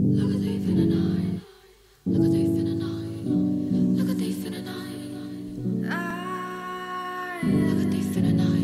Like a thief in the night. Like a thief in the night. Like a thief in the night. Like a thief in the night.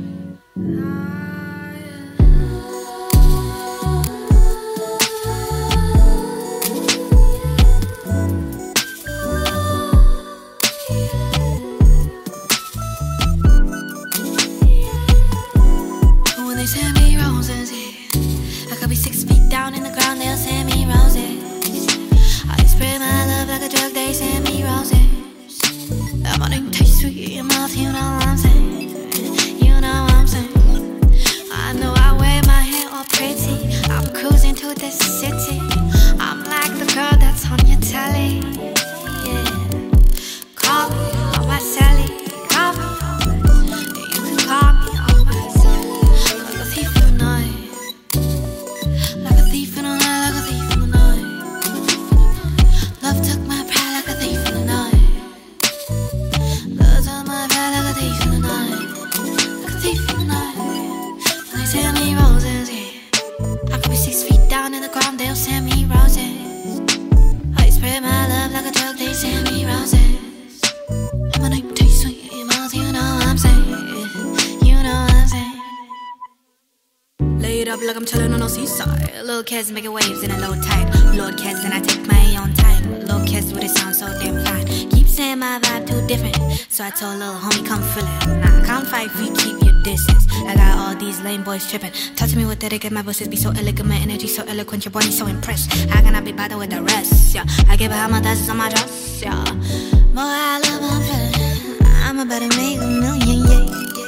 When they send me roses, yeah, I could be 6 feet down in the ground, they'll send me roses. I spread my love like a drug, they send me roses. That morning tastes sweet in your mouth, you know what I'm saying. You know what I'm saying. I know I wear my hair all pretty. I'm cruising to the city. I'm like the girl that's on your telly. Yeah. Call me on my celly. Call me. You can call me on my celly. Like a thief in the night. Like a thief in the night. Like a thief in the night. Love took my pride like a thief in the night. Love took my pride like a thief in the night. Like a thief in the night. When they send me roses, yeah, I could be 6 feet down in the ground, they'll send me roses. I spread my love like a drug, they send me roses. And my name tastes sweet in your mouth, you know what I'm saying. You know what I'm saying. Laid up like I'm chillin' on a seaside. Little kids making waves in a low tide. Lord kids and I take my own time. Little kids with it sound so damn fine. Keep saying my vibe too different, so I told little homie come feel it. Nah, count 5 feet, keep your distance. I got all these lame boys tripping. Talk to me with etiquette, my voices be so elegant, my energy so eloquent, your body so impressed. How can I be bothered with the rest? Yeah, I give her my thoughts on my dress. Yeah, boy, I love how I'm feeling. I'm about to make a million, yeah.